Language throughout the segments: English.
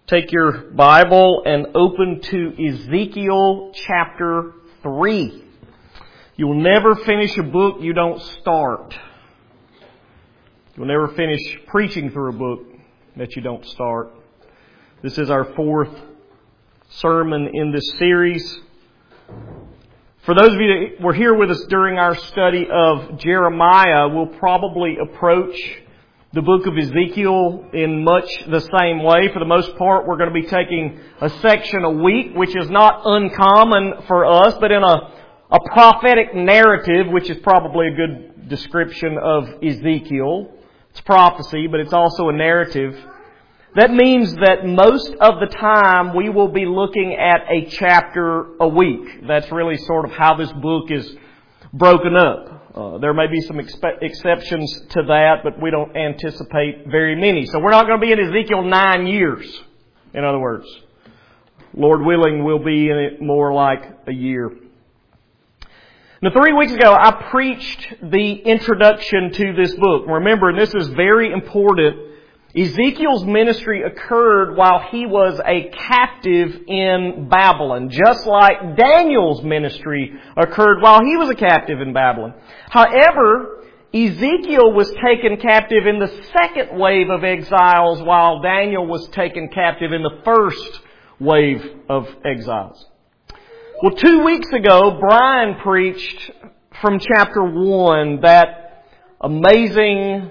Take your Bible and open to Ezekiel chapter 3. You'll never finish a book you don't start. You'll never finish preaching through a book that you don't start. This is our fourth sermon in this series. For those of you that were here with us during our study of Jeremiah, we'll probably approach the book of Ezekiel in much the same way. For the most part, we're going to be taking a section a week, which is not uncommon for us, but in a prophetic narrative, which is probably a good description of Ezekiel. It's prophecy, but it's also a narrative. That means that most of the time we will be looking at a chapter a week. That's really sort of how this book is broken up. There may be some exceptions to that, but we don't anticipate very many. So we're not going to be in Ezekiel 9 years, in other words. Lord willing, we'll be in it more like a year. Now, 3 weeks ago, I preached the introduction to this book. Remember, and this is very important, Ezekiel's ministry occurred while he was a captive in Babylon, just like Daniel's ministry occurred while he was a captive in Babylon. However, Ezekiel was taken captive in the second wave of exiles, while Daniel was taken captive in the first wave of exiles. Well, 2 weeks ago, Brian preached from chapter 1 that amazing,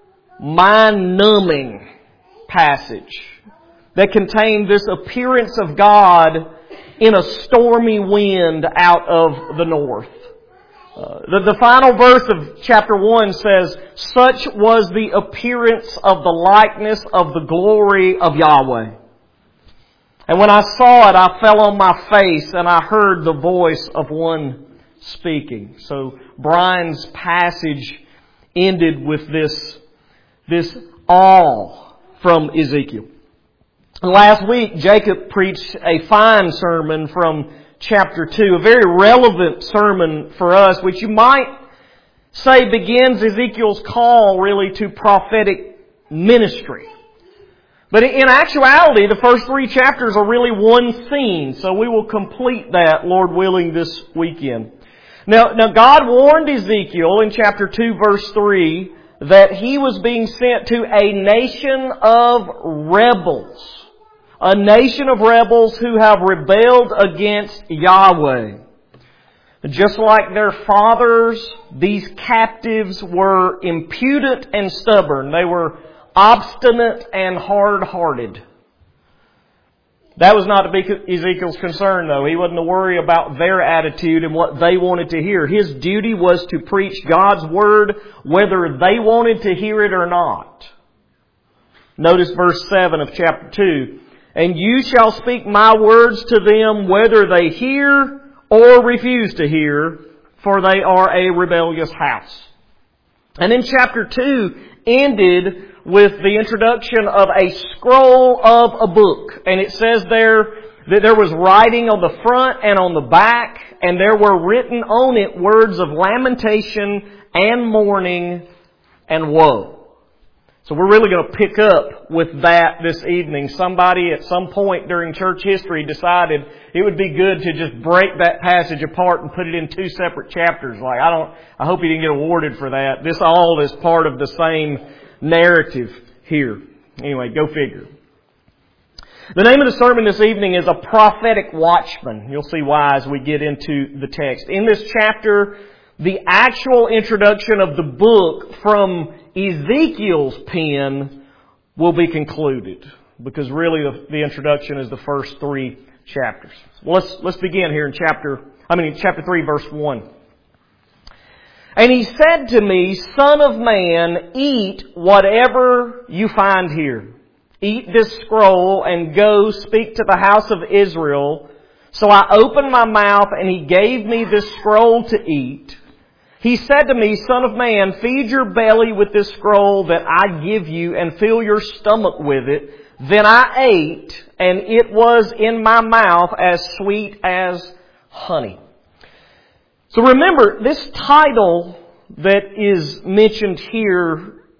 mind-numbing passage that contained this appearance of God in a stormy wind out of the north. The final verse of chapter 1 says, "Such was the appearance of the likeness of the glory of Yahweh. And when I saw it, I fell on my face and I heard the voice of one speaking." So Brian's passage ended with this awe from Ezekiel. Last week, Jacob preached a fine sermon from chapter 2, a very relevant sermon for us, which you might say begins Ezekiel's call really to prophetic ministry. But in actuality, the first 3 chapters are really one scene, so we will complete that, Lord willing, this weekend. Now God warned Ezekiel in chapter 2, verse 3, that he was being sent to a nation of rebels. A nation of rebels who have rebelled against Yahweh. Just like their fathers, these captives were impudent and stubborn. They were obstinate and hard-hearted. That was not to be Ezekiel's concern, though. He wasn't to worry about their attitude and what they wanted to hear. His duty was to preach God's Word whether they wanted to hear it or not. Notice verse 7 of chapter 2. "And you shall speak my words to them whether they hear or refuse to hear, for they are a rebellious house." And then chapter 2 ended with the introduction of a scroll of a book. And it says there that there was writing on the front and on the back, and there were written on it words of lamentation and mourning and woe. So we're really going to pick up with that this evening. Somebody at some point during church history decided it would be good to just break that passage apart and put it in 2 separate chapters. I hope he didn't get awarded for that. This all is part of the same narrative here. Anyway, go figure. The name of the sermon this evening is A Prophetic Watchman. You'll see why as we get into the text. In this chapter, the actual introduction of the book from Ezekiel's pen will be concluded, because really the introduction is the first 3 chapters. Well, let's begin here in chapter 3, verse 1. "And he said to me, Son of man, eat whatever you find here. Eat this scroll and go speak to the house of Israel. So I opened my mouth and he gave me this scroll to eat. He said to me, Son of man, feed your belly with this scroll that I give you and fill your stomach with it. Then I ate, and it was in my mouth as sweet as honey." So remember, this title that is mentioned here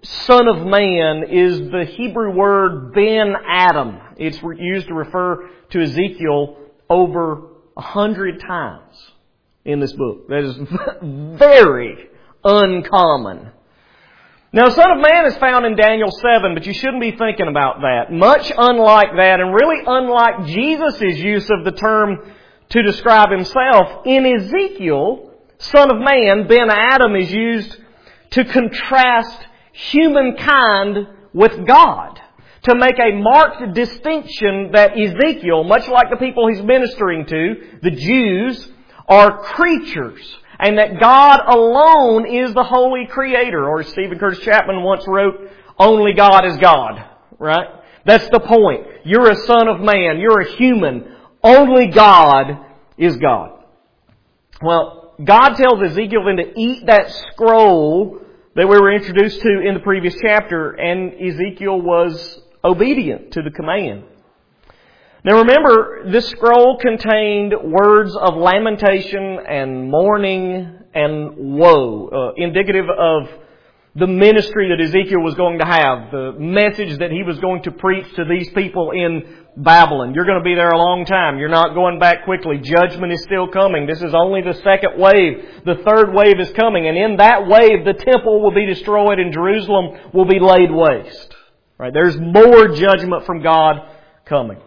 Son of Man is the Hebrew word Ben Adam. It's used to refer to Ezekiel over 100 times in this book. That is very uncommon. Now, Son of Man is found in Daniel 7, but you shouldn't be thinking about that. Much unlike that, and really unlike Jesus' use of the term to describe Himself, in Ezekiel, Son of Man, Ben Adam, is used to contrast humankind with God, to make a marked distinction that Ezekiel, much like the people he's ministering to, the Jews, are creatures, and that God alone is the holy creator. Or as Stephen Curtis Chapman once wrote, only God is God. Right? That's the point. You're a son of man. You're a human. Only God is God. Well, God tells Ezekiel then to eat that scroll that we were introduced to in the previous chapter, and Ezekiel was obedient to the command. Now remember, this scroll contained words of lamentation and mourning and woe, indicative of the ministry that Ezekiel was going to have, the message that he was going to preach to these people in Babylon. You're going to be there a long time. You're not going back quickly. Judgment is still coming. This is only the second wave. The third wave is coming. And in that wave, the temple will be destroyed and Jerusalem will be laid waste. Right? There's more judgment from God coming.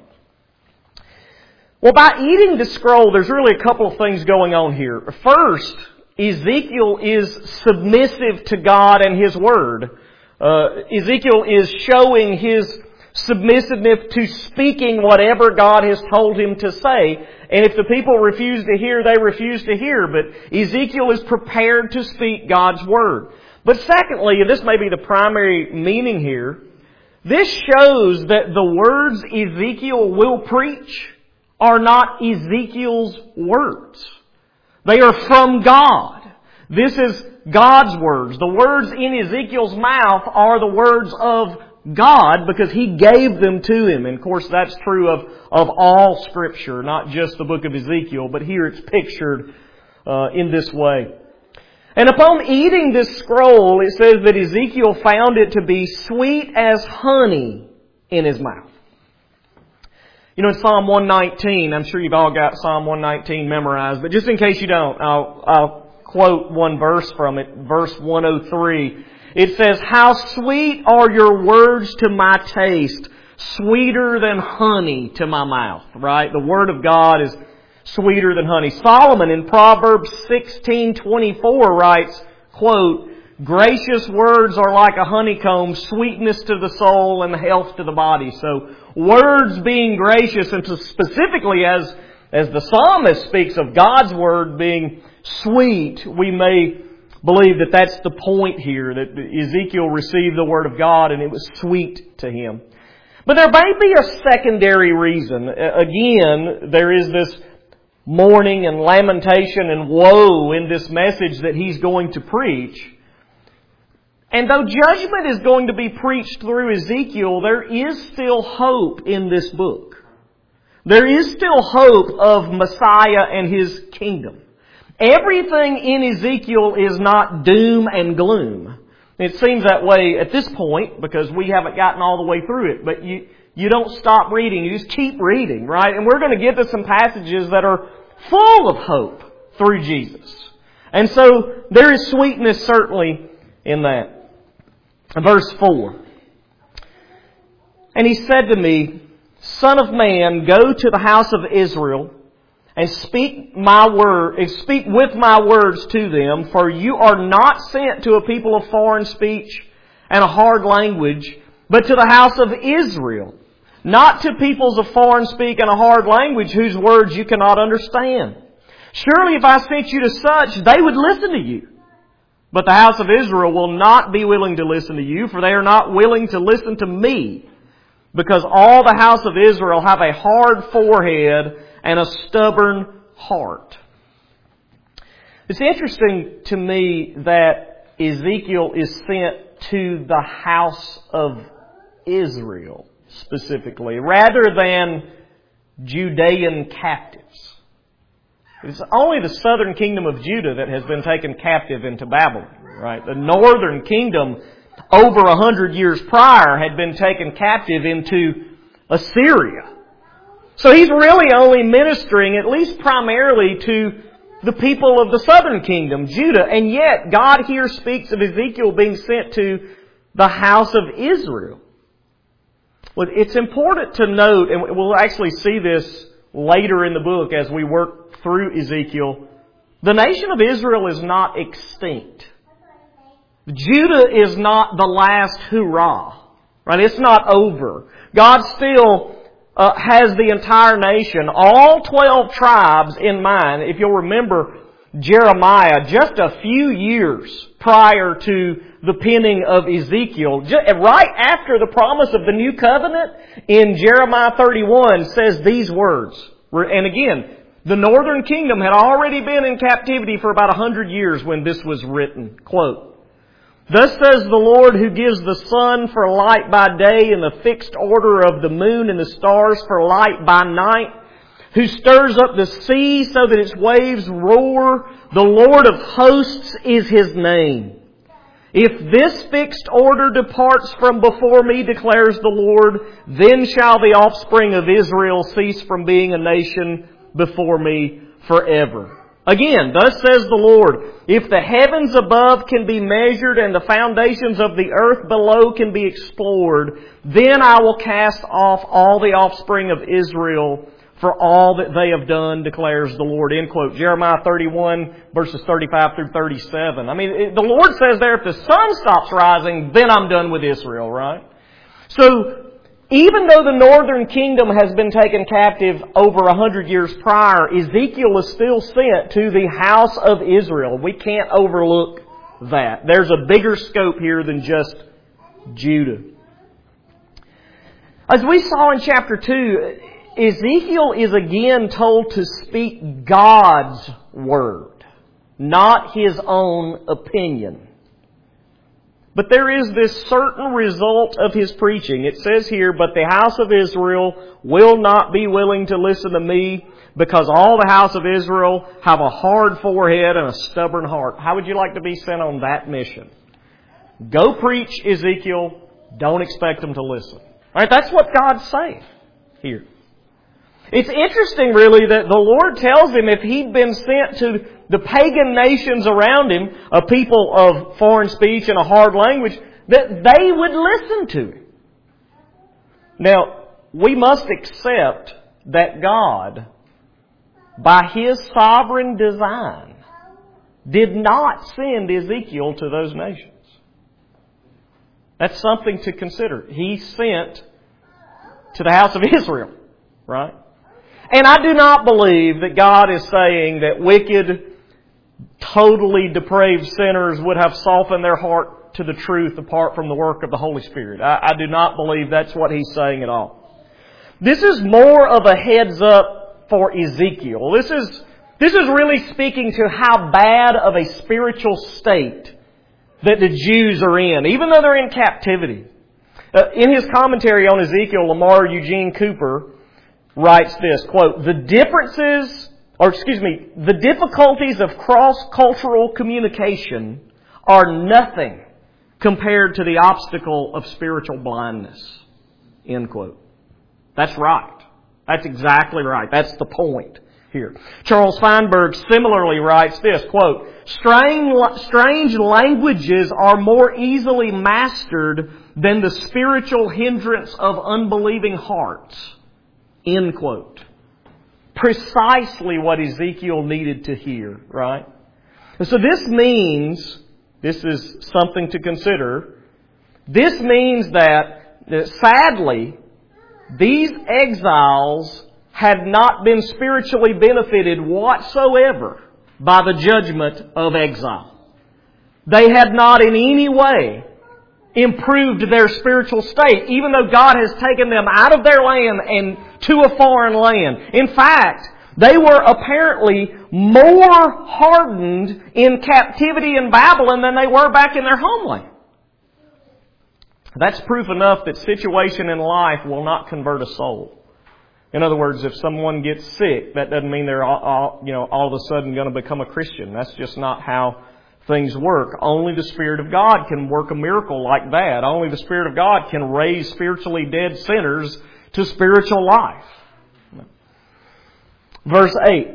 Well, by eating the scroll, there's really a couple of things going on here. First, Ezekiel is submissive to God and His Word. Ezekiel is showing his submissiveness to speaking whatever God has told him to say. And if the people refuse to hear, they refuse to hear. But Ezekiel is prepared to speak God's Word. But secondly, and this may be the primary meaning here, this shows that the words Ezekiel will preach are not Ezekiel's words. They are from God. This is God's words. The words in Ezekiel's mouth are the words of God because He gave them to him. And of course that's true of all Scripture, not just the book of Ezekiel, but here it's pictured in this way. And upon eating this scroll, it says that Ezekiel found it to be sweet as honey in his mouth. You know, in Psalm 119, I'm sure you've all got Psalm 119 memorized, but just in case you don't, I'll quote one verse from it, verse 103. It says, "How sweet are your words to my taste, sweeter than honey to my mouth." Right? The Word of God is sweeter than honey. Solomon in Proverbs 16:24 writes, quote, "Gracious words are like a honeycomb, sweetness to the soul and health to the body." So, words being gracious, and specifically as the psalmist speaks of God's Word being sweet, we may believe that that's the point here, that Ezekiel received the Word of God and it was sweet to him. But there may be a secondary reason. Again, there is this mourning and lamentation and woe in this message that he's going to preach. And though judgment is going to be preached through Ezekiel, there is still hope in this book. There is still hope of Messiah and His kingdom. Everything in Ezekiel is not doom and gloom. It seems that way at this point because we haven't gotten all the way through it. But you don't stop reading. You just keep reading, right? And we're going to get to some passages that are full of hope through Jesus. And so there is sweetness certainly in that. Verse 4. "And He said to me, Son of man, go to the house of Israel and speak with my words to them, for you are not sent to a people of foreign speech and a hard language, but to the house of Israel, not to peoples of foreign speak and a hard language whose words you cannot understand. Surely if I sent you to such, they would listen to you. But the house of Israel will not be willing to listen to you, for they are not willing to listen to me, because all the house of Israel have a hard forehead and a stubborn heart." It's interesting to me that Ezekiel is sent to the house of Israel specifically, rather than Judean captives. It's only the southern kingdom of Judah that has been taken captive into Babylon, right? The northern kingdom over 100 years prior, had been taken captive into Assyria. So he's really only ministering, at least primarily, to the people of the southern kingdom, Judah. And yet, God here speaks of Ezekiel being sent to the house of Israel. Well, it's important to note, and we'll actually see this later in the book as we work through Ezekiel, the nation of Israel is not extinct. Judah is not the last hurrah. Right? It's not over. God still has the entire nation, all 12 tribes in mind. If you'll remember Jeremiah, just a few years prior to the penning of Ezekiel, right after the promise of the new covenant, in Jeremiah 31 says these words. And again, the northern kingdom had already been in captivity for about 100 years when this was written. Quote, "Thus says the Lord, who gives the sun for light by day and the fixed order of the moon and the stars for light by night, who stirs up the sea so that its waves roar. The Lord of hosts is His name. If this fixed order departs from before me, declares the Lord, then shall the offspring of Israel cease from being a nation before me forever." Again, thus says the Lord, "If the heavens above can be measured and the foundations of the earth below can be explored, then I will cast off all the offspring of Israel for all that they have done, declares the Lord." End quote. Jeremiah 31 verses 35 through 37. I mean, the Lord says there, if the sun stops rising, then I'm done with Israel, right? So, even though the northern kingdom has been taken captive over 100 years prior, Ezekiel is still sent to the house of Israel. We can't overlook that. There's a bigger scope here than just Judah. As we saw in chapter 2, Ezekiel is again told to speak God's word, not his own opinion. But there is this certain result of his preaching. It says here, "But the house of Israel will not be willing to listen to me, because all the house of Israel have a hard forehead and a stubborn heart." How would you like to be sent on that mission? Go preach, Ezekiel. Don't expect them to listen. All right, that's what God's saying here. It's interesting, really, that the Lord tells him if he'd been sent to the pagan nations around him, a people of foreign speech and a hard language, that they would listen to him. Now, we must accept that God, by His sovereign design, did not send Ezekiel to those nations. That's something to consider. He sent to the house of Israel, right? And I do not believe that God is saying that wicked, totally depraved sinners would have softened their heart to the truth apart from the work of the Holy Spirit. I do not believe that's what He's saying at all. This is more of a heads up for Ezekiel. This is really speaking to how bad of a spiritual state that the Jews are in, even though they're in captivity. In his commentary on Ezekiel, Lamar Eugene Cooper writes this, quote, the difficulties of cross-cultural communication are nothing compared to the obstacle of spiritual blindness. End quote. That's right. That's exactly right. That's the point here. Charles Feinberg similarly writes this, quote, strange languages are more easily mastered than the spiritual hindrance of unbelieving hearts. End quote. Precisely what Ezekiel needed to hear, right? So this is something to consider. This means that sadly, these exiles had not been spiritually benefited whatsoever by the judgment of exile. They had not in any way improved their spiritual state, even though God has taken them out of their land and to a foreign land. In fact, they were apparently more hardened in captivity in Babylon than they were back in their homeland. That's proof enough that situation in life will not convert a soul. In other words, if someone gets sick, that doesn't mean they're all of a sudden going to become a Christian. That's just not how things work. Only the Spirit of God can work a miracle like that. Only the Spirit of God can raise spiritually dead sinners to spiritual life. Verse 8.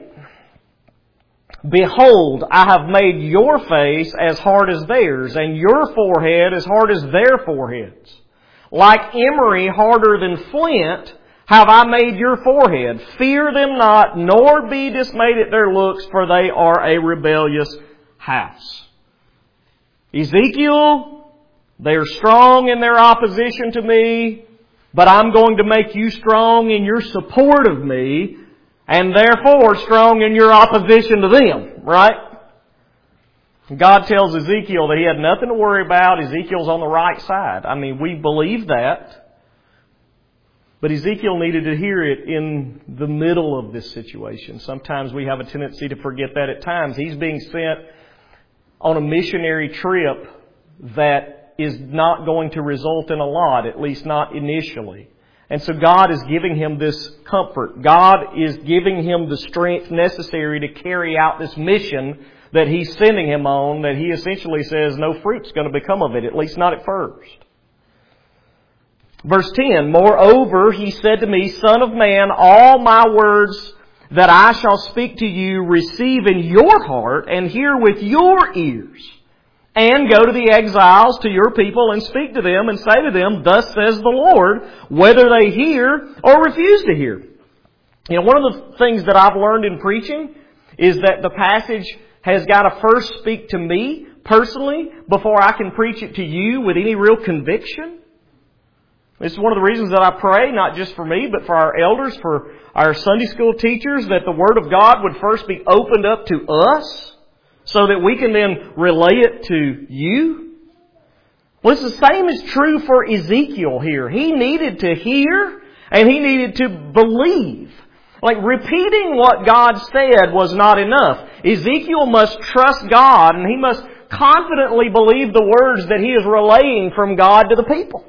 Behold, I have made your face as hard as theirs, and your forehead as hard as their foreheads. Like emery harder than flint have I made your forehead. Fear them not, nor be dismayed at their looks, for they are a rebellious house. Ezekiel, they are strong in their opposition to me, but I'm going to make you strong in your support of me, and therefore strong in your opposition to them, right? God tells Ezekiel that he had nothing to worry about. Ezekiel's on the right side. I mean, we believe that. But Ezekiel needed to hear it in the middle of this situation. Sometimes we have a tendency to forget that at times. He's being sent on a missionary trip that is not going to result in a lot, at least not initially. And so God is giving him this comfort. God is giving him the strength necessary to carry out this mission that He's sending him on, that He essentially says no fruit's going to become of it, at least not at first. Verse 10, Moreover, He said to me, Son of man, all my words that I shall speak to you receive in your heart and hear with your ears. And go to the exiles, to your people, and speak to them and say to them, Thus says the Lord, whether they hear or refuse to hear. You know, one of the things that I've learned in preaching is that the passage has got to first speak to me personally before I can preach it to you with any real conviction. This is one of the reasons that I pray, not just for me, but for our elders, for our Sunday school teachers, that the Word of God would first be opened up to us, so that we can then relay it to you. Well, it's the same is true for Ezekiel here. He needed to hear and he needed to believe. Like repeating what God said was not enough. Ezekiel must trust God and he must confidently believe the words that he is relaying from God to the people.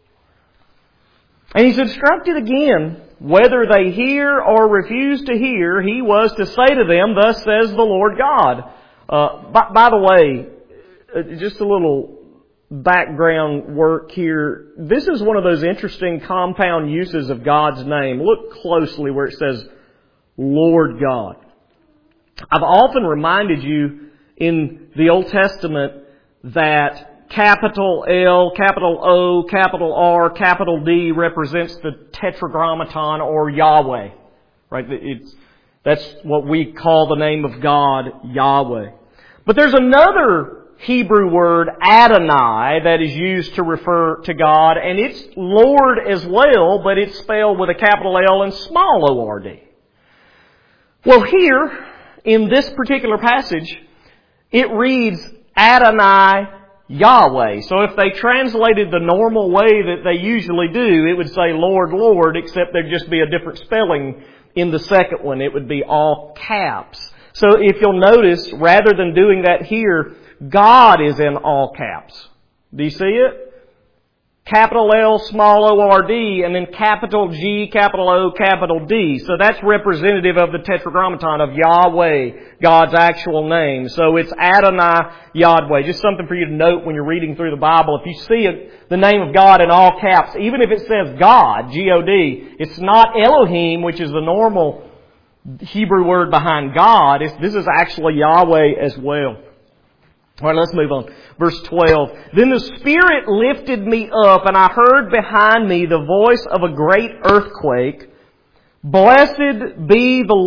And he's instructed again, whether they hear or refuse to hear, he was to say to them, Thus says the Lord God. By the way, just a little background work here. This is one of those interesting compound uses of God's name. Look closely where it says Lord God. I've often reminded you in the Old Testament that capital L, capital O, capital R, capital D represents the Tetragrammaton or Yahweh. Right? That's what we call the name of God, Yahweh. But there's another Hebrew word, Adonai, that is used to refer to God, and it's Lord as well, but it's spelled with a capital L and small O-R-D. Well, here, in this particular passage, it reads Adonai Yahweh. So if they translated the normal way that they usually do, it would say Lord, Lord, except there'd just be a different spelling in the second one. It would be all caps. So if you'll notice, rather than doing that here, God is in all caps. Do you see it? Capital L, small O-R-D, and then capital G, capital O, capital D. So that's representative of the Tetragrammaton of Yahweh, God's actual name. So it's Adonai Yahweh. Just something for you to note when you're reading through the Bible. If you see the name of God in all caps, even if it says God, G-O-D, it's not Elohim, which is the normal Hebrew word behind God. This is actually Yahweh as well. All right, let's move on. Verse 12. Then the Spirit lifted me up, and I heard behind me the voice of a great earthquake. Blessed be the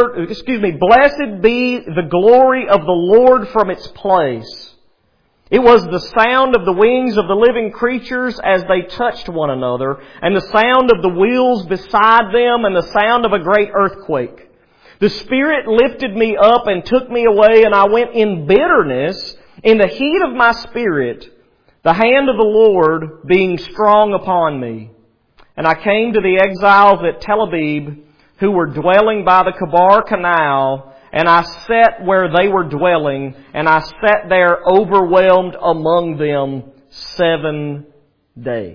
glory of the Lord from its place. It was the sound of the wings of the living creatures as they touched one another, and the sound of the wheels beside them, and the sound of a great earthquake. The Spirit lifted me up and took me away, and I went in bitterness, in the heat of my spirit, the hand of the Lord being strong upon me. And I came to the exiles at Tel Aviv, who were dwelling by the Kabar Canal, and I sat where they were dwelling, and I sat there overwhelmed among them 7 days.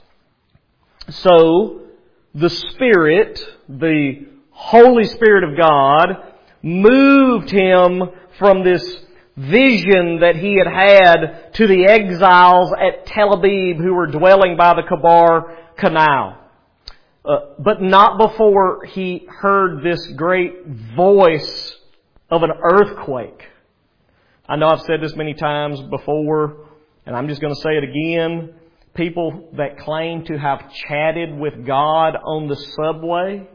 So, the Spirit, the Holy Spirit of God, moved him from this vision that he had to the exiles at Tel Aviv who were dwelling by the Kabar Canal. But not before he heard this great voice of an earthquake. I know I've said this many times before, and I'm just going to say it again. People that claim to have chatted with God on the subway,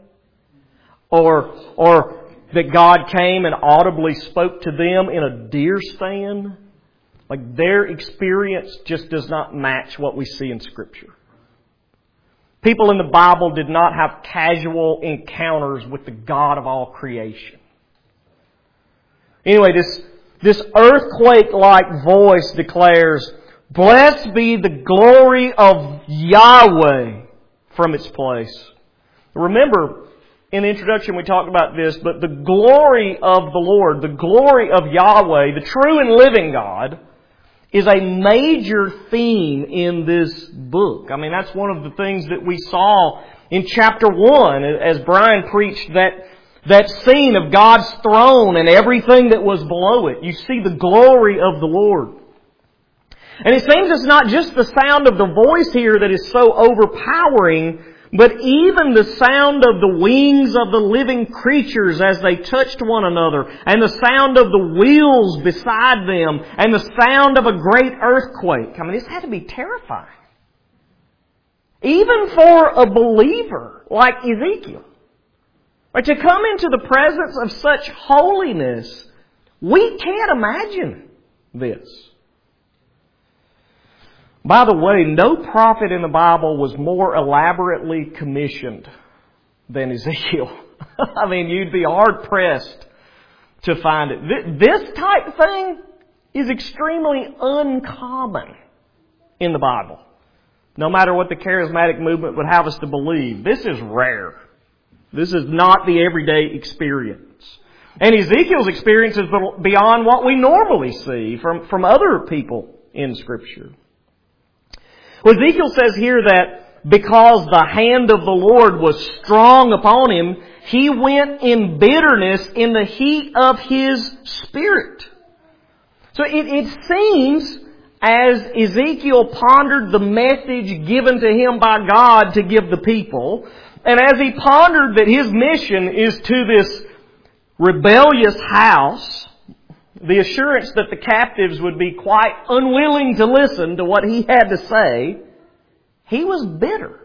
or that God came and audibly spoke to them in a deer stand, like their experience just does not match what we see in Scripture. People in the Bible did not have casual encounters with the God of all creation. Anyway, this earthquake-like voice declares, "Blessed be the glory of Yahweh," from its place. Remember, in the introduction we talked about this, but the glory of the Lord, the glory of Yahweh, the true and living God, is a major theme in this book. I mean, that's one of the things that we saw in chapter 1 as Brian preached that scene of God's throne and everything that was below it. You see the glory of the Lord. And it seems it's not just the sound of the voice here that is so overpowering, but even the sound of the wings of the living creatures as they touched one another, and the sound of the wheels beside them, and the sound of a great earthquake. I mean, this had to be terrifying. Even for a believer like Ezekiel. But to come into the presence of such holiness, we can't imagine this. By the way, no prophet in the Bible was more elaborately commissioned than Ezekiel. I mean, you'd be hard-pressed to find it. This type of thing is extremely uncommon in the Bible. No matter what the charismatic movement would have us to believe, this is rare. This is not the everyday experience. And Ezekiel's experience is beyond what we normally see from other people in Scripture. Well, Ezekiel says here that because the hand of the Lord was strong upon him, he went in bitterness in the heat of his spirit. So it seems as Ezekiel pondered the message given to him by God to give the people, and as he pondered that his mission is to this rebellious house, the assurance that the captives would be quite unwilling to listen to what he had to say, he was bitter.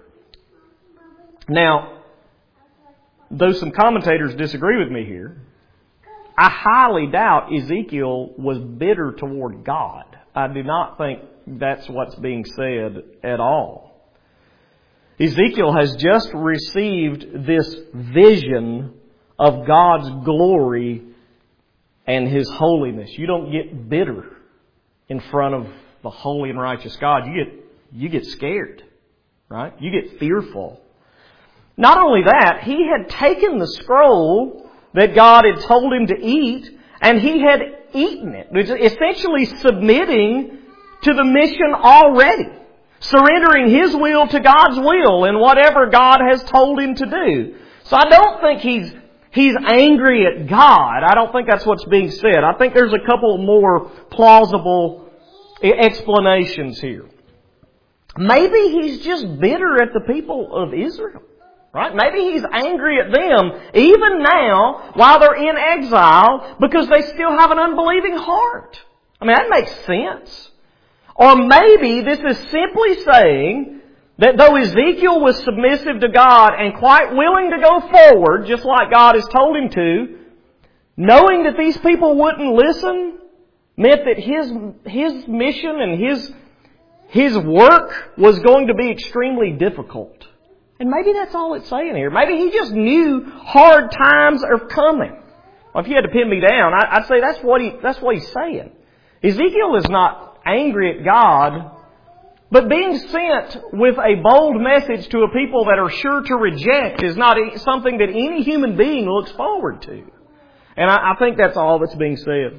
Now, though some commentators disagree with me here, I highly doubt Ezekiel was bitter toward God. I do not think that's what's being said at all. Ezekiel has just received this vision of God's glory and His holiness. You don't get bitter in front of the holy and righteous God. You get scared, right? You get fearful. Not only that, he had taken the scroll that God had told him to eat, and he had eaten it, essentially submitting to the mission already, surrendering his will to God's will in whatever God has told him to do. So I don't think he's angry at God. I don't think that's what's being said. I think there's a couple more plausible explanations here. Maybe he's just bitter at the people of Israel. Right? Maybe he's angry at them even now while they're in exile because they still have an unbelieving heart. I mean, that makes sense. Or maybe this is simply saying that though Ezekiel was submissive to God and quite willing to go forward, just like God has told him to, knowing that these people wouldn't listen meant that his mission and his work was going to be extremely difficult. And maybe that's all it's saying here. Maybe he just knew hard times are coming. Well, if you had to pin me down, I'd say that's what he's saying. Ezekiel is not angry at God, but being sent with a bold message to a people that are sure to reject is not something that any human being looks forward to. And I think that's all that's being said.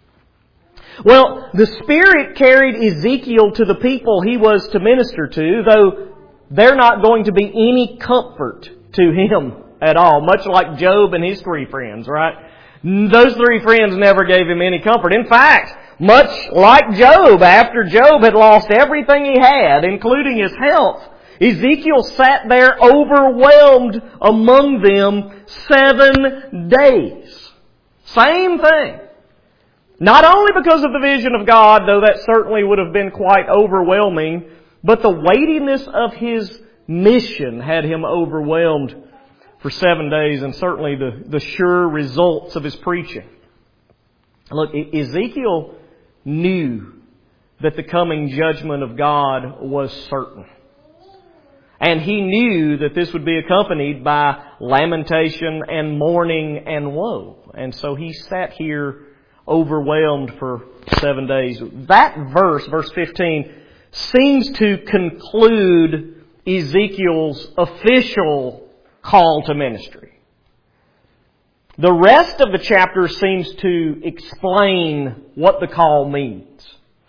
Well, the Spirit carried Ezekiel to the people he was to minister to, though they're not going to be any comfort to him at all, much like Job and his three friends, right? Those three friends never gave him any comfort. In fact, much like Job, after Job had lost everything he had, including his health, Ezekiel sat there overwhelmed among them 7 days. Same thing. Not only because of the vision of God, though that certainly would have been quite overwhelming, but the weightiness of his mission had him overwhelmed for 7 days, and certainly the sure results of his preaching. Look, Ezekiel knew that the coming judgment of God was certain. And he knew that this would be accompanied by lamentation and mourning and woe. And so he sat here overwhelmed for 7 days. That verse, verse 15, seems to conclude Ezekiel's official call to ministry. The rest of the chapter seems to explain what the call means.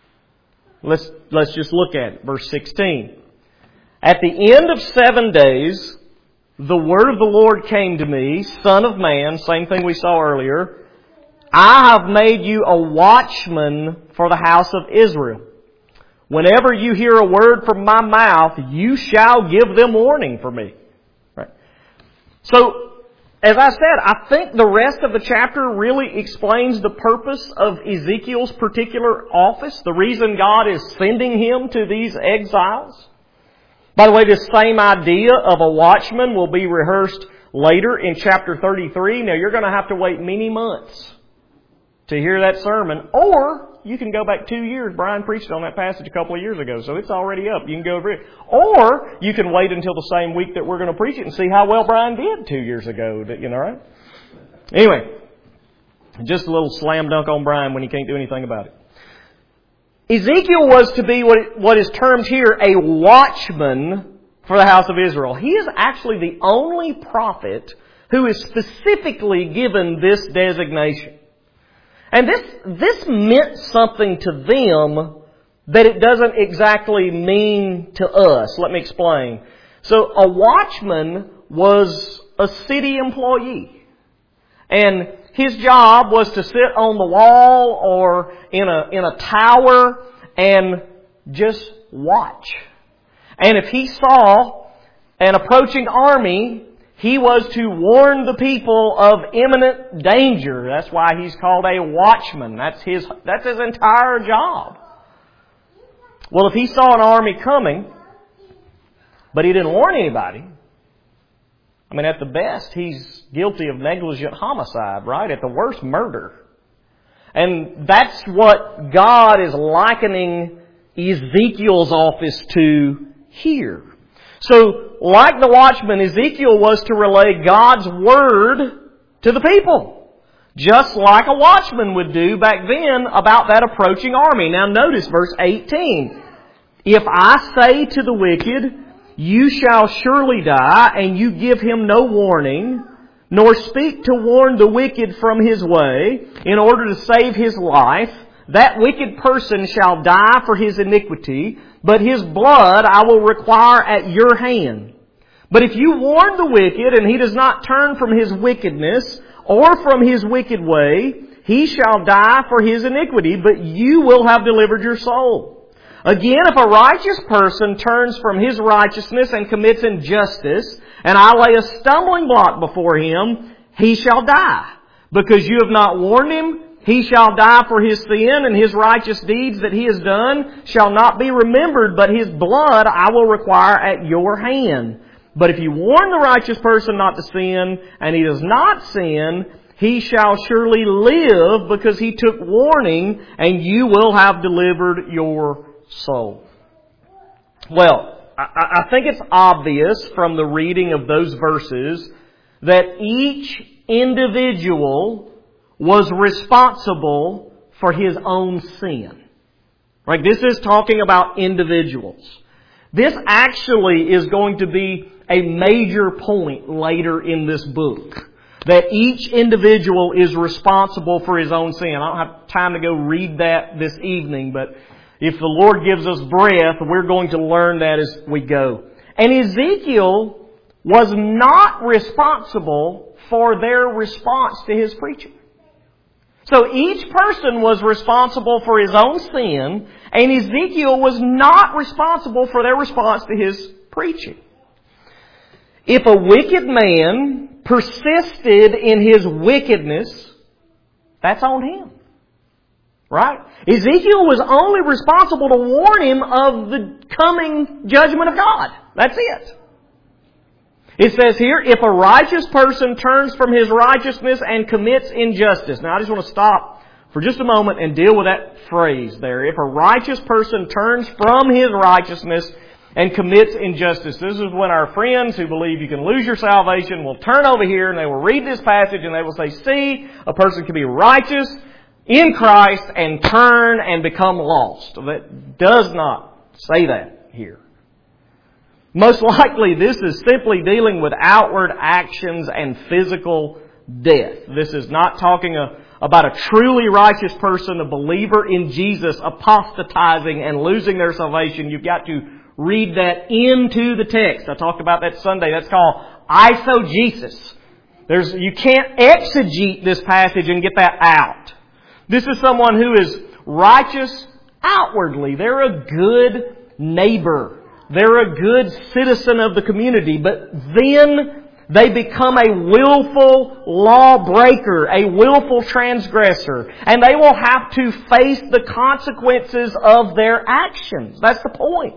Let's just look at it. Verse 16. At the end of 7 days, the word of the Lord came to me, Son of man, same thing we saw earlier, I have made you a watchman for the house of Israel. Whenever you hear a word from my mouth, you shall give them warning for me. Right? So, as I said, I think the rest of the chapter really explains the purpose of Ezekiel's particular office, the reason God is sending him to these exiles. By the way, this same idea of a watchman will be rehearsed later in chapter 33. Now, you're going to have to wait many months to hear that sermon, or you can go back 2 years. Brian preached on that passage a couple of years ago, so it's already up. You can go over it. Or you can wait until the same week that we're going to preach it and see how well Brian did 2 years ago. You know, right? Anyway, just a little slam dunk on Brian when he can't do anything about it. Ezekiel was to be what is termed here a watchman for the house of Israel. He is actually the only prophet who is specifically given this designation. And this meant something to them that it doesn't exactly mean to us. Let me explain. So a watchman was a city employee. And his job was to sit on the wall or in a tower and just watch. And if he saw an approaching army, he was to warn the people of imminent danger. That's why he's called a watchman. That's his entire job. Well, if he saw an army coming, but he didn't warn anybody, I mean, at the best, he's guilty of negligent homicide, right? At the worst, murder. And that's what God is likening Ezekiel's office to here. So, like the watchman, Ezekiel was to relay God's Word to the people. Just like a watchman would do back then about that approaching army. Now notice verse 18. If I say to the wicked, you shall surely die, and you give him no warning, nor speak to warn the wicked from his way, in order to save his life, that wicked person shall die for his iniquity, but his blood I will require at your hand. But if you warn the wicked, and he does not turn from his wickedness, or from his wicked way, he shall die for his iniquity, but you will have delivered your soul. Again, if a righteous person turns from his righteousness and commits injustice, and I lay a stumbling block before him, he shall die. Because you have not warned him, he shall die for his sin, and his righteous deeds that he has done shall not be remembered, but his blood I will require at your hand. But if you warn the righteous person not to sin, and he does not sin, he shall surely live, because he took warning, and you will have delivered your soul. Well, I think it's obvious from the reading of those verses that each individual was responsible for his own sin. Right? This is talking about individuals. This actually is going to be a major point later in this book. That each individual is responsible for his own sin. I don't have time to go read that this evening, but if the Lord gives us breath, we're going to learn that as we go. And Ezekiel was not responsible for their response to his preaching. So each person was responsible for his own sin, and Ezekiel was not responsible for their response to his preaching. If a wicked man persisted in his wickedness, that's on him. Right? Ezekiel was only responsible to warn him of the coming judgment of God. That's it. It says here, if a righteous person turns from his righteousness and commits injustice. Now I just want to stop for just a moment and deal with that phrase there. If a righteous person turns from his righteousness and commits injustice. This is when our friends who believe you can lose your salvation will turn over here and they will read this passage and they will say, see, a person can be righteous in Christ and turn and become lost. That does not say that here. Most likely this is simply dealing with outward actions and physical death. This is not talking about a truly righteous person, a believer in Jesus, apostatizing and losing their salvation. You've got to read that into the text. I talked about that Sunday. That's called eisegesis. You can't exegete this passage and get that out. This is someone who is righteous outwardly. They're a good neighbor. They're a good citizen of the community. But then they become a willful lawbreaker, a willful transgressor. And they will have to face the consequences of their actions. That's the point.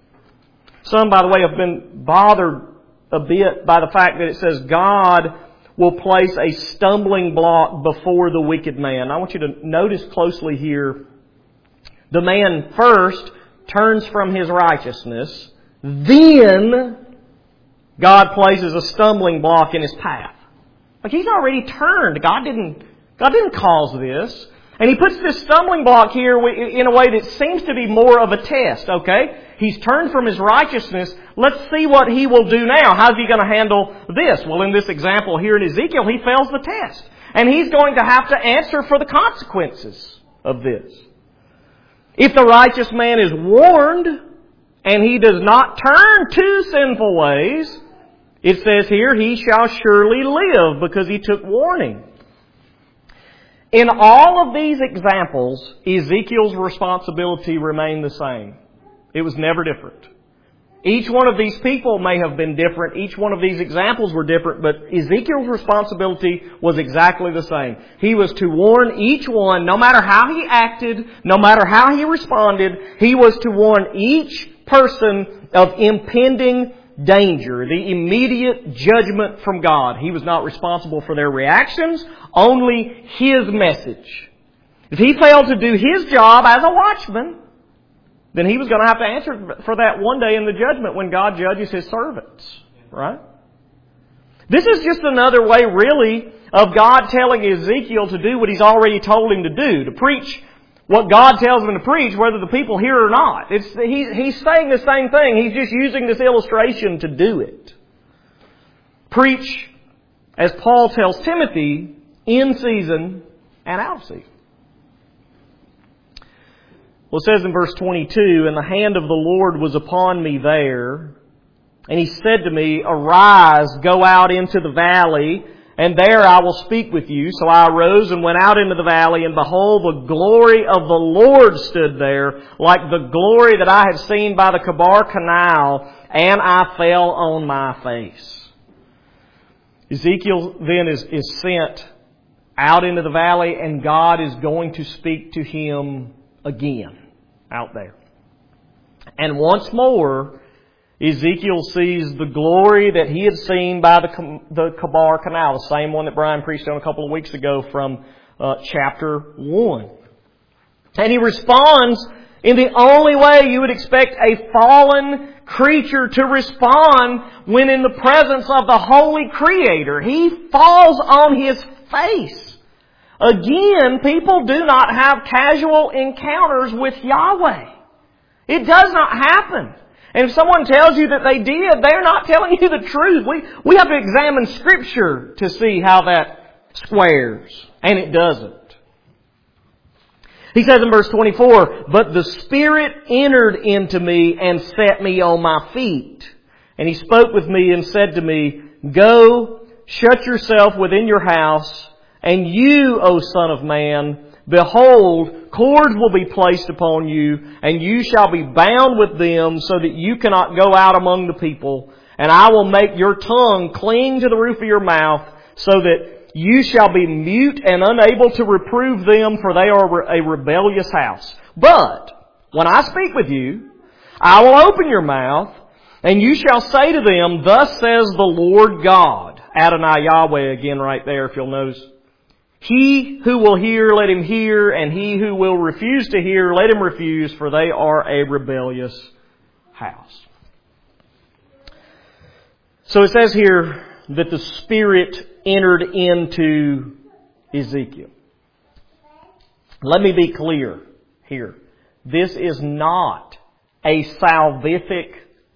Some, by the way, have been bothered a bit by the fact that it says God will place a stumbling block before the wicked man. I want you to notice closely here. The man first turns from his righteousness. Then God places a stumbling block in his path. Like he's already turned. God didn't cause this. And He puts this stumbling block here in a way that seems to be more of a test, okay? He's turned from his righteousness. Let's see what he will do now. How's he going to handle this? Well, in this example here in Ezekiel, he fails the test. And he's going to have to answer for the consequences of this. If the righteous man is warned and he does not turn to sinful ways, it says here, he shall surely live because he took warning. In all of these examples, Ezekiel's responsibility remained the same. It was never different. Each one of these people may have been different. Each one of these examples were different, but Ezekiel's responsibility was exactly the same. He was to warn each one, no matter how he acted, no matter how he responded, he was to warn each person of impending danger, the immediate judgment from God. He was not responsible for their reactions, only His message. If he failed to do his job as a watchman, then he was going to have to answer for that one day in the judgment when God judges His servants. Right? This is just another way, really, of God telling Ezekiel to do what He's already told him to do, to preach what God tells him to preach, whether the people hear or not. He's saying the same thing. He's just using this illustration to do it. Preach, as Paul tells Timothy, in season and out of season. Well, it says in verse 22, "And the hand of the Lord was upon me there, and He said to me, Arise, go out into the valley, and there I will speak with you. So I arose and went out into the valley, and behold, the glory of the Lord stood there, like the glory that I had seen by the Chebar Canal, and I fell on my face." Ezekiel then is sent out into the valley, and God is going to speak to him again out there. And once more, Ezekiel sees the glory that he had seen by the Chebar Canal, the same one that Brian preached on a couple of weeks ago from chapter 1. And he responds in the only way you would expect a fallen creature to respond when in the presence of the Holy Creator. He falls on his face. Again, people do not have casual encounters with Yahweh. It does not happen. And if someone tells you that they did, they're not telling you the truth. We have to examine Scripture to see how that squares. And it doesn't. He says in verse 24, "But the Spirit entered into me and set me on my feet. And He spoke with me and said to me, Go, shut yourself within your house, And you, O Son of Man, behold, cords will be placed upon you, and you shall be bound with them, so that you cannot go out among the people. And I will make your tongue cling to the roof of your mouth, so that you shall be mute and unable to reprove them, for they are a rebellious house. But when I speak with you, I will open your mouth, and you shall say to them, Thus says the Lord God. Adonai Yahweh again right there, if you'll notice. He who will hear, let him hear, and he who will refuse to hear, let him refuse, for they are a rebellious house. So it says here that the Spirit entered into Ezekiel. Let me be clear here. This is not a salvific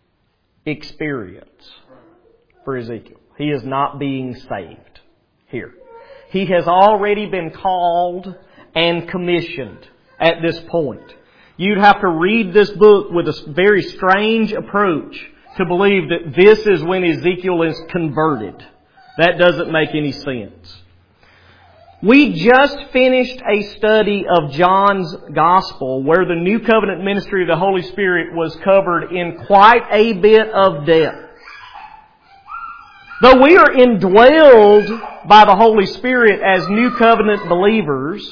experience for Ezekiel. He is not being saved here. He has already been called and commissioned at this point. You'd have to read this book with a very strange approach to believe that this is when Ezekiel is converted. That doesn't make any sense. We just finished a study of John's Gospel where the New Covenant ministry of the Holy Spirit was covered in quite a bit of depth. Though we are indwelled by the Holy Spirit as New Covenant believers,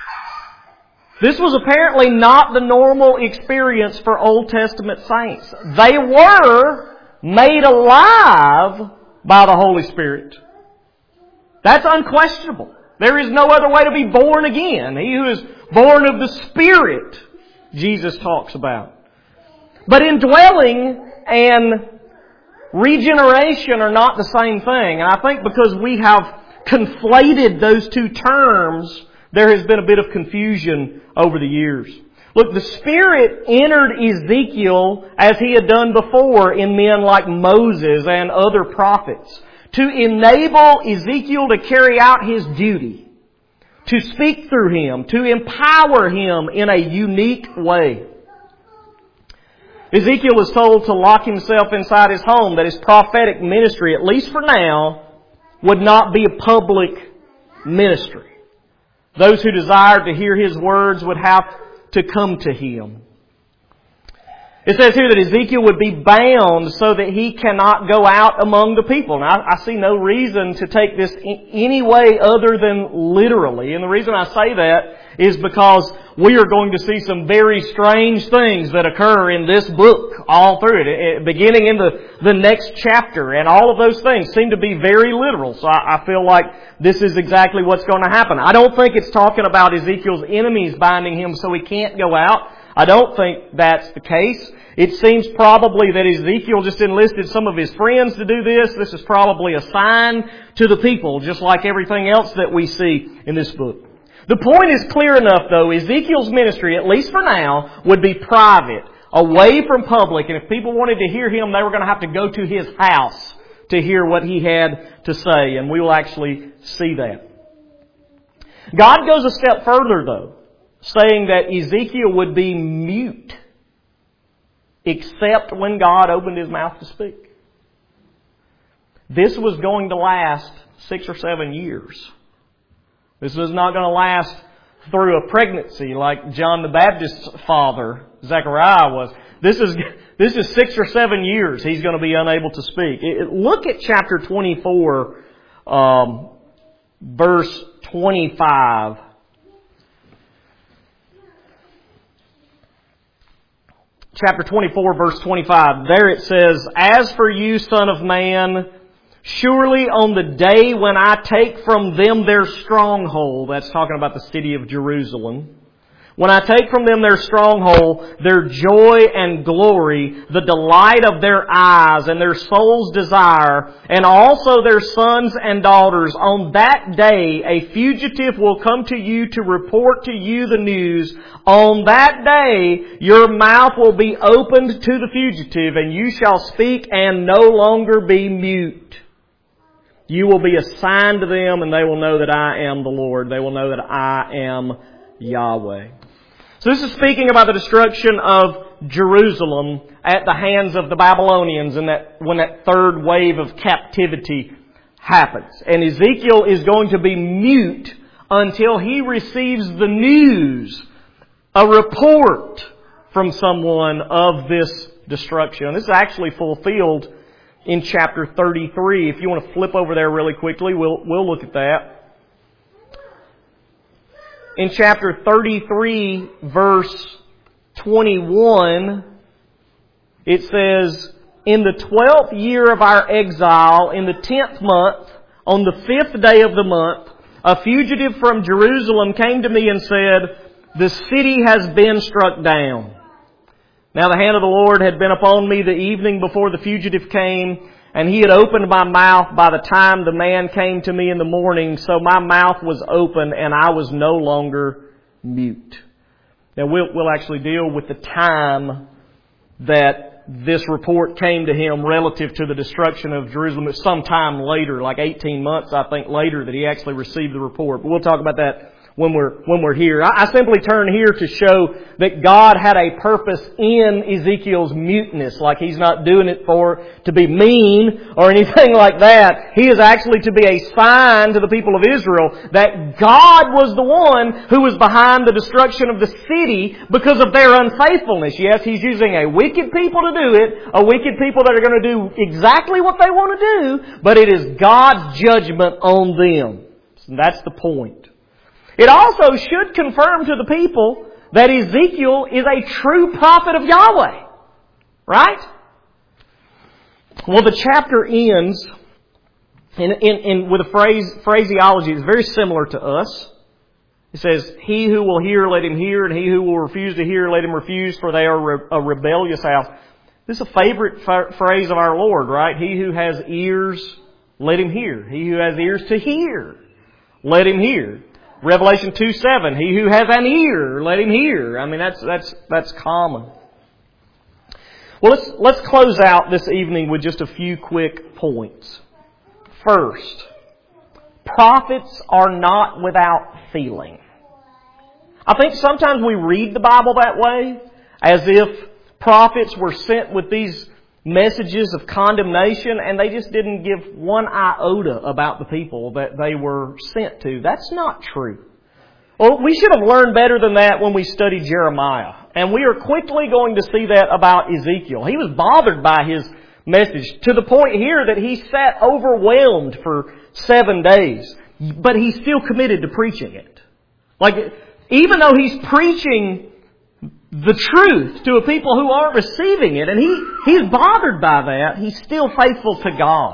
this was apparently not the normal experience for Old Testament saints. They were made alive by the Holy Spirit. That's unquestionable. There is no other way to be born again. He who is born of the Spirit, Jesus talks about. But indwelling and regeneration are not the same thing. And I think because we have conflated those two terms, there has been a bit of confusion over the years. Look, the Spirit entered Ezekiel as He had done before in men like Moses and other prophets to enable Ezekiel to carry out his duty, to speak through him, to empower him in a unique way. Ezekiel is told to lock himself inside his home, that his prophetic ministry, at least for now, would not be a public ministry. Those who desired to hear his words would have to come to him. It says here that Ezekiel would be bound so that he cannot go out among the people. Now, I see no reason to take this any way other than literally. And the reason I say that is because we are going to see some very strange things that occur in this book all through it, beginning in the next chapter. And all of those things seem to be very literal. So I feel like this is exactly what's going to happen. I don't think it's talking about Ezekiel's enemies binding him so he can't go out. I don't think that's the case. It seems probably that Ezekiel just enlisted some of his friends to do this. This is probably a sign to the people, just like everything else that we see in this book. The point is clear enough, though. Ezekiel's ministry, at least for now, would be private, away from public. And if people wanted to hear him, they were going to have to go to his house to hear what he had to say. And we will actually see that. God goes a step further, though, saying that Ezekiel would be mute except when God opened his mouth to speak. This was going to last 6 or 7 years. This was not going to last through a pregnancy like John the Baptist's father, Zechariah, was. This is 6 or 7 years he's going to be unable to speak. Look at chapter 24, verse 25. Chapter 24, verse 25. There it says, As for you, Son of Man, surely on the day when I take from them their stronghold, that's talking about the city of Jerusalem, when I take from them their stronghold, their joy and glory, the delight of their eyes and their soul's desire, and also their sons and daughters, on that day a fugitive will come to you to report to you the news. On that day your mouth will be opened to the fugitive, and you shall speak and no longer be mute. You will be a sign to them, and they will know that I am the Lord. They will know that I am Yahweh. So this is speaking about the destruction of Jerusalem at the hands of the Babylonians and when that third wave of captivity happens. And Ezekiel is going to be mute until he receives the news, a report from someone of this destruction. And this is actually fulfilled in chapter 33. If you want to flip over there really quickly, we'll look at that. In chapter 33, verse 21, it says, "In the 12th year of our exile, in the 10th month, on the 5th day of the month, a fugitive from Jerusalem came to me and said, 'The city has been struck down.' Now the hand of the Lord had been upon me the evening before the fugitive came, and He had opened my mouth by the time the man came to me in the morning, so my mouth was open and I was no longer mute." Now we'll actually deal with the time that this report came to him relative to the destruction of Jerusalem. It's some time later, like 18 months, I think, later that he actually received the report. But we'll talk about that when we're here. I simply turn here to show that God had a purpose in Ezekiel's muteness. Like He's not doing it to be mean or anything like that. He is actually to be a sign to the people of Israel that God was the one who was behind the destruction of the city because of their unfaithfulness. Yes, He's using a wicked people to do it, a wicked people that are going to do exactly what they want to do, but it is God's judgment on them. So that's the point. It also should confirm to the people that Ezekiel is a true prophet of Yahweh. Right? Well, the chapter ends with a phraseology that's very similar to us. It says, "He who will hear, let him hear, and he who will refuse to hear, let him refuse, for they are a rebellious house." This is a favorite phrase of our Lord, right? "He who has ears, let him hear. He who has ears to hear, let him hear." Revelation 2:7, "He who has an ear, let him hear." I mean, that's common. Well, let's close out this evening with just a few quick points. First, prophets are not without feeling. I think sometimes we read the Bible that way, as if prophets were sent with these messages of condemnation and they just didn't give one iota about the people that they were sent to. That's not true. Well, we should have learned better than that when we studied Jeremiah. And we are quickly going to see that about Ezekiel. He was bothered by his message to the point here that he sat overwhelmed for 7 days. But he's still committed to preaching it. Like, even though he's preaching the truth to a people who aren't receiving it, and he's bothered by that, he's still faithful to God.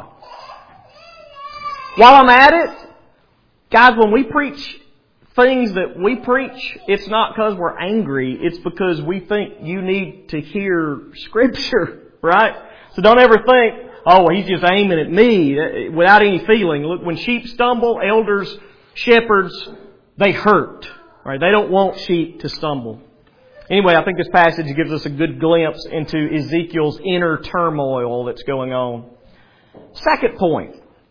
While I'm at it, guys, when we preach things that we preach, it's not because we're angry, it's because we think you need to hear Scripture, right? So don't ever think, "Oh, he's just aiming at me," without any feeling. Look, when sheep stumble, elders, shepherds, they hurt, right? They don't want sheep to stumble. Anyway, I think this passage gives us a good glimpse into Ezekiel's inner turmoil that's going on. Second point.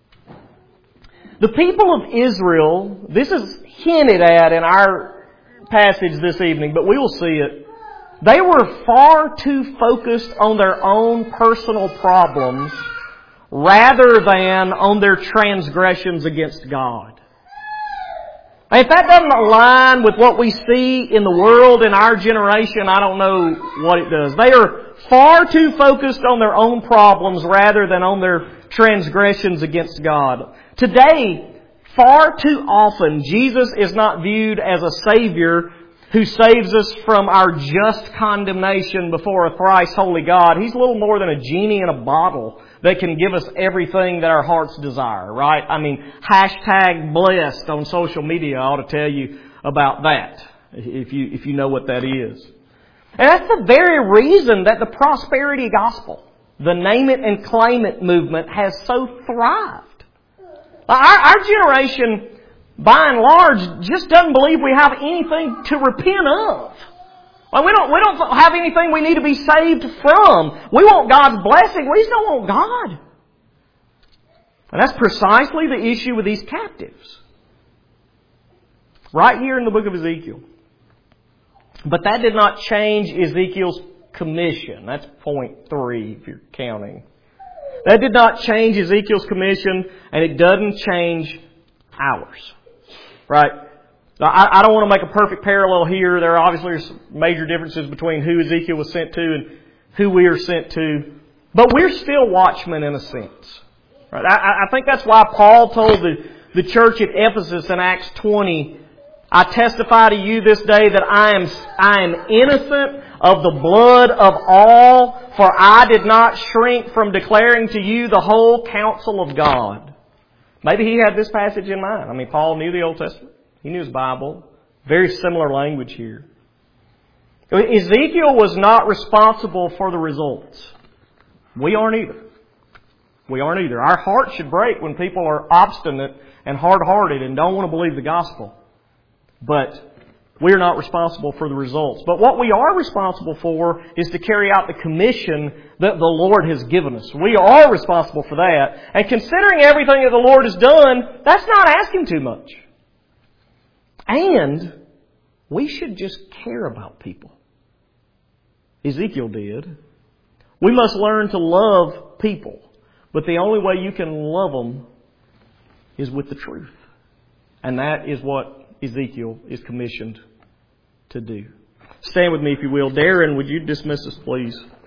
The people of Israel, this is hinted at in our passage this evening, but we will see it. They were far too focused on their own personal problems rather than on their transgressions against God. And if that doesn't align with what we see in the world in our generation, I don't know what it does. They are far too focused on their own problems rather than on their transgressions against God. Today, far too often, Jesus is not viewed as a Savior who saves us from our just condemnation before a thrice holy God. He's a little more than a genie in a bottle that can give us everything that our hearts desire, right? I mean, #blessed on social media ought to tell you about that, if you know what that is. And that's the very reason that the prosperity gospel, the name it and claim it movement, has so thrived. Our generation, by and large, just doesn't believe we have anything to repent of. Like we don't have anything we need to be saved from. We want God's blessing. We just don't want God. And that's precisely the issue with these captives. Right here in the book of Ezekiel. But that did not change Ezekiel's commission. That's point 3 if you're counting. That did not change Ezekiel's commission, and it doesn't change ours. Right? Now, I don't want to make a perfect parallel here. There are obviously major differences between who Ezekiel was sent to and who we are sent to. But we're still watchmen in a sense. Right? I think that's why Paul told the church at Ephesus in Acts 20, I testify to you this day that I am innocent of the blood of all, for I did not shrink from declaring to you the whole counsel of God. Maybe he had this passage in mind. I mean, Paul knew the Old Testament. He knew his Bible. Very similar language here. Ezekiel was not responsible for the results. We aren't either. We aren't either. Our hearts should break when people are obstinate and hard-hearted and don't want to believe the gospel. But we're not responsible for the results. But what we are responsible for is to carry out the commission that the Lord has given us. We are responsible for that. And considering everything that the Lord has done, that's not asking too much. And we should just care about people. Ezekiel did. We must learn to love people. But the only way you can love them is with the truth. And that is what Ezekiel is commissioned to do. Stand with me if you will. Darren, would you dismiss us, please?